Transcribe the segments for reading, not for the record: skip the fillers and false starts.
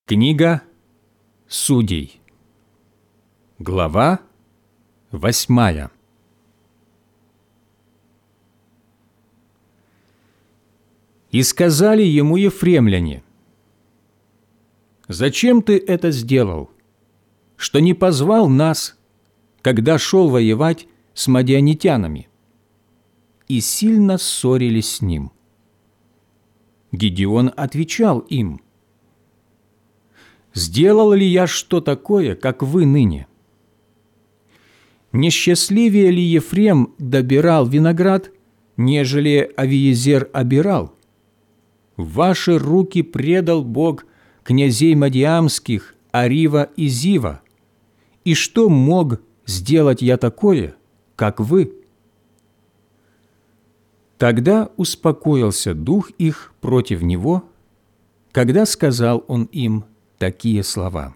Книга Судей, глава 8. «И сказали ему ефремляне: зачем ты это сделал, что не позвал нас, когда шел воевать с мадианитянами?» И сильно ссорились с ним. Гидеон отвечал им: «Сделал ли я что такое, как вы ныне? Не счастливее ли Ефрем добирал виноград, нежели Авиезер обирал? В ваши руки предал Бог князей Мадиамских, Арива и Зива. И что мог сделать я такое, как вы?» Тогда успокоился дух их против него, когда сказал он им такие слова.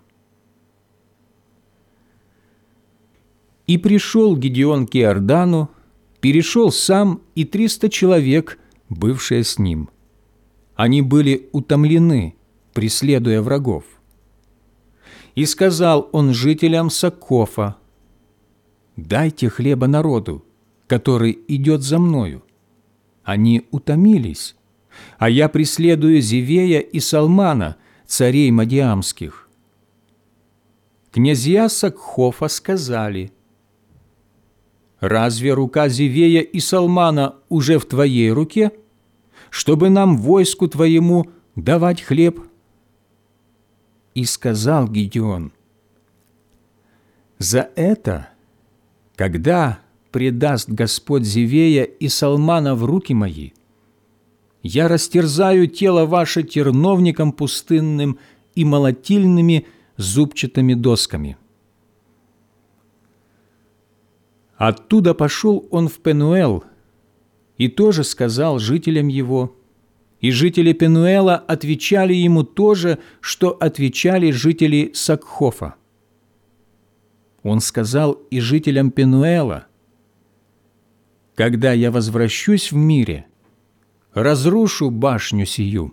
«И пришел Гидеон к Иордану, перешел сам и 300 человек, бывшие с ним. Они были утомлены, преследуя врагов. И сказал он жителям Соккофа: дайте хлеба народу, который идет за мною. Они утомились, а я преследую Зевея и Салмана, царей Мадиамских». Князья Соккофа сказали: разве рука Зевея и Салмана уже в твоей руке, чтобы нам, войску твоему, давать хлеб? И сказал Гидеон: за это, когда предаст Господь Зевея и Салмана в руки мои, я растерзаю тело ваше терновником пустынным и молотильными зубчатыми досками. Оттуда пошел он в Пенуэл и тоже сказал жителям его, и жители Пенуэла отвечали ему то же, что отвечали жители Соккофа. Он сказал и жителям Пенуэла: когда я возвращусь в мире, разрушу башню сию.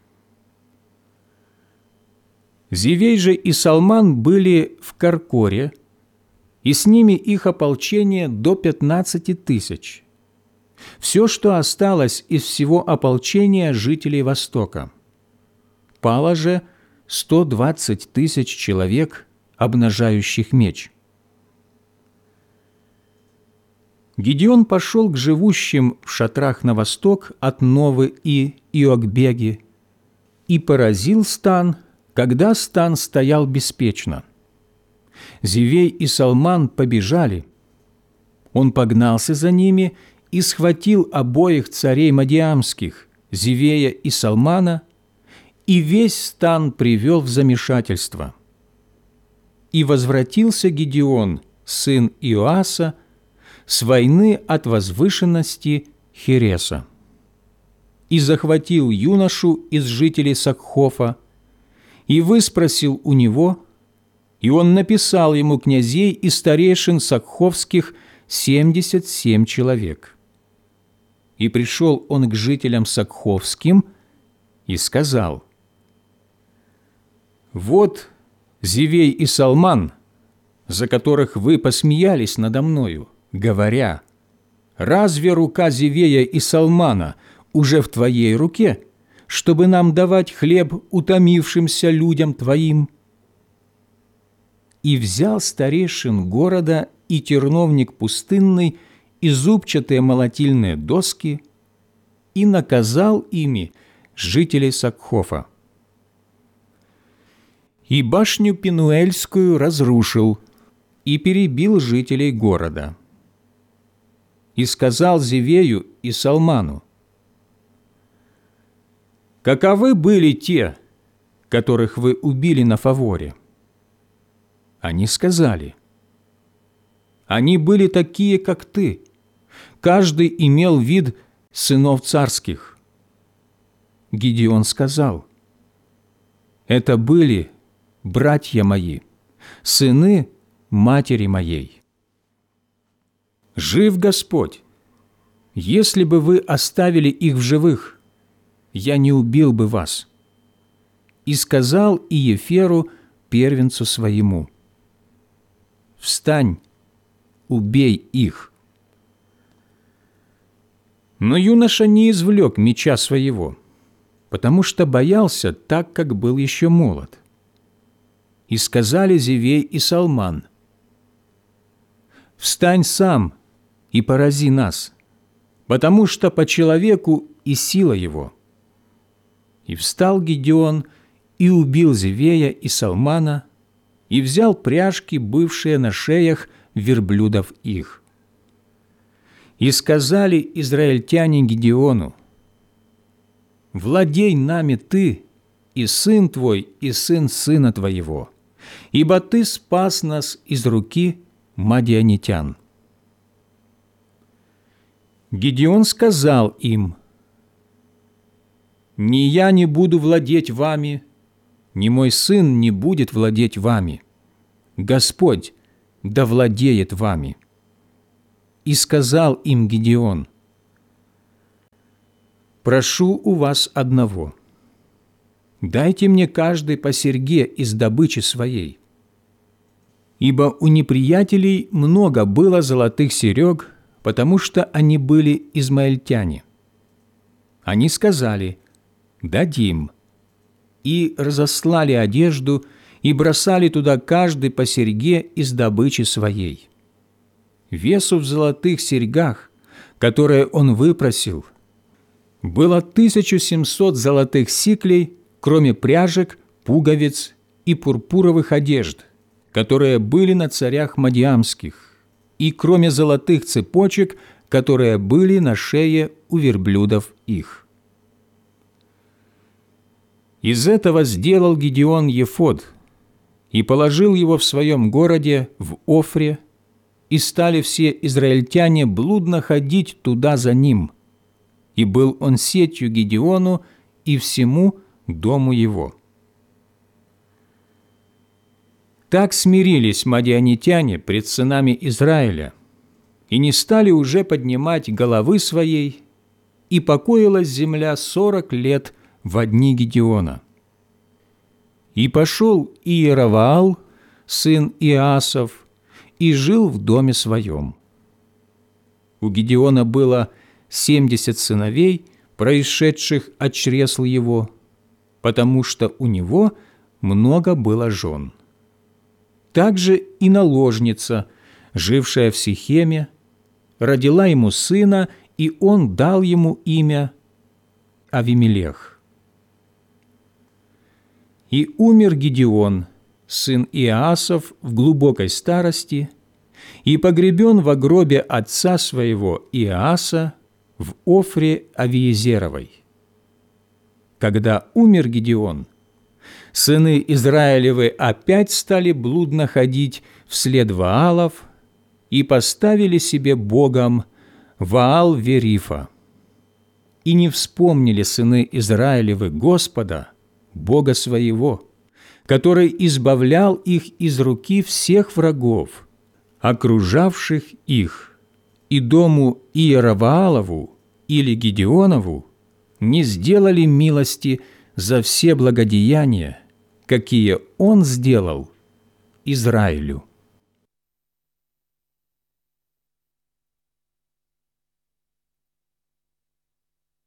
Зевей же и Салман были в Каркоре, и с ними их ополчение до 15 тысяч. Все, что осталось из всего ополчения жителей Востока. Пало же 120 тысяч человек, обнажающих меч. Гидеон пошел к живущим в шатрах на восток от Новы и Иокбеги и поразил стан, когда стан стоял беспечно. Зевей и Салман побежали. Он погнался за ними и схватил обоих царей Мадиамских, Зевея и Салмана, и весь стан привел в замешательство. И возвратился Гидеон, сын Иоаса, с войны от возвышенности Хереса, и захватил юношу из жителей Соккофа, и выспросил у него, и он написал ему князей и старейшин сокховских 77 человек. И пришел он к жителям сокховским и сказал: вот Зевей и Салман, за которых вы посмеялись надо мною, говоря: разве рука Зевея и Салмана уже в твоей руке, чтобы нам давать хлеб утомившимся людям твоим? И взял старейшин города и терновник пустынный, и зубчатые молотильные доски, и наказал ими жителей Сокхофа. И башню Пенуэльскую разрушил, и перебил жителей города. И сказал Зевею и Салману: каковы были те, которых вы убили на фаворе? Они сказали: они были такие, как ты, каждый имел вид сынов царских. Гидеон сказал: это были братья мои, сыны матери моей. Жив Господь, если бы вы оставили их в живых, я не убил бы вас. и сказал Иеферу, первенцу своему: «Встань, убей их». Но юноша не извлек меча своего, потому что боялся, так как был еще молод. И сказали Зевей и Салман: «Встань сам и порази нас, потому что по человеку и сила его». И встал Гидеон и убил Зевея и Салмана, и взял пряжки, бывшие на шеях верблюдов их. И сказали израильтяне Гидеону: «Владей нами ты, и сын твой, и сын сына твоего, ибо ты спас нас из руки мадианитян». Гидеон сказал им: «Ни я не буду владеть вами, ни мой сын не будет владеть вами. Господь да владеет вами». И сказал им Гидеон: «Прошу у вас одного: дайте мне каждый по серьге из добычи своей». Ибо у неприятелей много было золотых серег, потому что они были измаильтяне. Они сказали: «Дадим», и разослали одежду, и бросали туда каждый по серьге из добычи своей. Весу в золотых серьгах, которые он выпросил, было 1700 золотых сиклей, кроме пряжек, пуговиц и пурпуровых одежд, которые были на царях мадиамских, и кроме золотых цепочек, которые были на шее у верблюдов их. Из этого сделал Гидеон ефод и положил его в своем городе в Офре, и стали все израильтяне блудно ходить туда за ним, и был он сетью Гидеону и всему дому его. Так смирились мадианитяне пред сынами Израиля, и не стали уже поднимать головы своей, и покоилась земля 40 лет во дни Гидеона. И пошел Иераваал, сын Иасов, и жил в доме своем. У Гидеона было 70 сыновей, происшедших от чресл его, потому что у него много было жен. Также и наложница, жившая в Сихеме, родила ему сына, и он дал ему имя Авимелех. И умер Гидеон, сын Иасов, в глубокой старости, и погребен во гробе отца своего Иаса в Офре Авиезеровой. Когда умер Гидеон, сыны Израилевы опять стали блудно ходить вслед Ваалов и поставили себе богом Ваал-Верифа. И не вспомнили сыны Израилевы Господа, Бога своего, который избавлял их из руки всех врагов, окружавших их, и дому Иераваалову или Гидеонову не сделали милости за все благодеяния, какие он сделал Израилю.